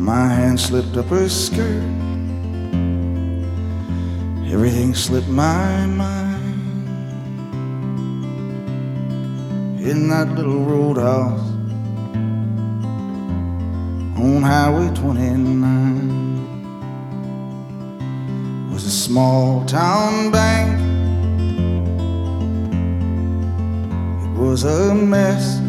My hand slipped up her skirt. Everything slipped my mind. In that little roadhouse on Highway 29 was a small town bank. It was a mess.